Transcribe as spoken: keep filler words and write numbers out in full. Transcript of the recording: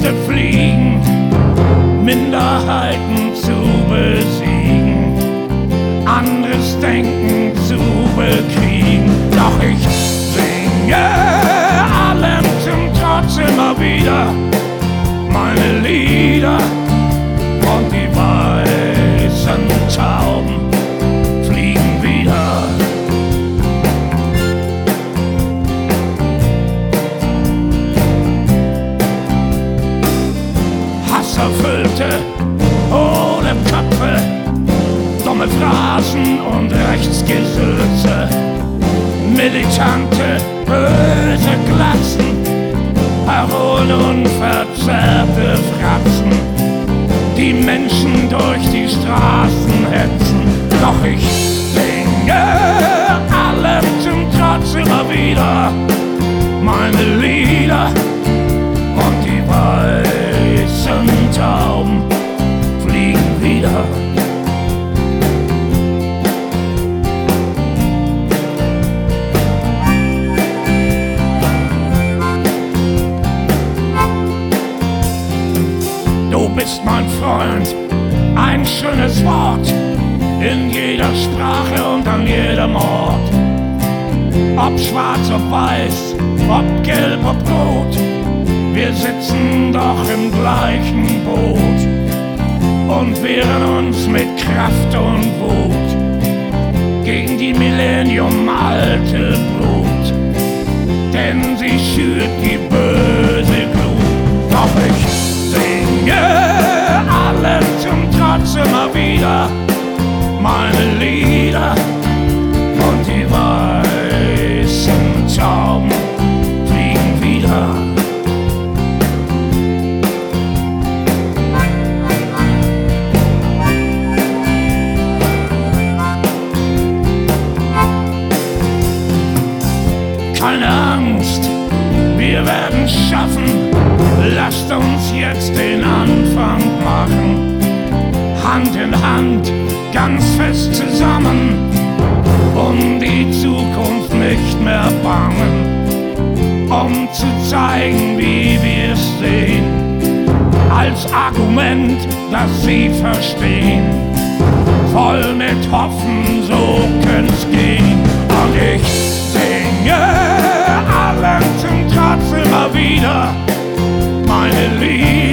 Ängste fliegen, Minderheiten zu besiegen, anderes Denken zu bekriegen. Doch ich singe allem zum Trotz immer wieder meine Lieder und die weißen Tauben fliegen wieder. Hasserfüllte, hohle Köpfe, dumme Phrasen und Rechtsgesülze, militante, böse Glatzen, Parolen und verzerrte Fratzen, die Menschen durch die Straßen hetzen. Doch ich singe allem zum Trotz immer wieder meine Lieder und die weißen Tauben fliegen wieder. Du bist mein Freund, ein schönes Wort in jeder Sprache und an jedem Ort. Ob schwarz, ob weiß, ob gelb, ob rot, wir sitzen doch im gleichen Boot und wehren uns mit Kraft und Wut gegen die millennium-alte Brut, denn sie schürt die böse Glut. Doch ich singe allem zum Trotz immer wieder meine Lieder und die weißen Tauben fliegen wieder. Keine Angst, wir werden schaffen, lasst uns jetzt den Anfang machen. Hand in Hand, ganz fest zusammen, um die Zukunft nicht mehr bangen, um zu zeigen, wie wir's sehen, als Argument, das sie verstehen, voll mit Hoffen, so können's gehen. Und ich singe allem zum Trotz immer wieder meine Lieder